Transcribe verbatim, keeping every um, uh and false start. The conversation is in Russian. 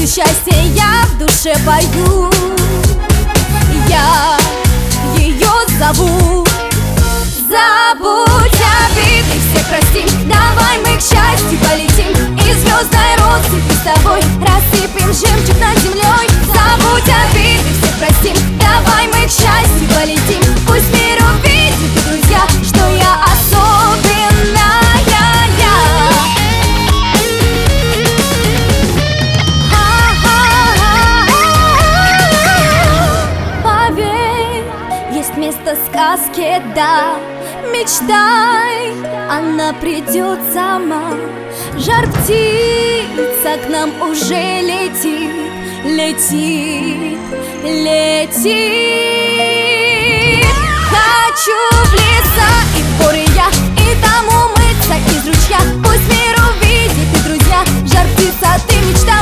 счастья я в душе пою. Я ее зову. Забудь обиды, все простим, давай мы к счастью полетим, и звездной россыпью с тобой рассыпем жемчуг над землей. Забудь обиды, все простим, давай мы к счастью полетим, пусть мир увидит, друзья, что я особенная. Поверь, есть место сказке, да. Мечтай, она придет сама. Жар птица к нам уже летит, летит, летит. Хочу в леса и в горы я, и там умыться из ручья, пусть мир увидит, и друзья, жар птица, ты мечта.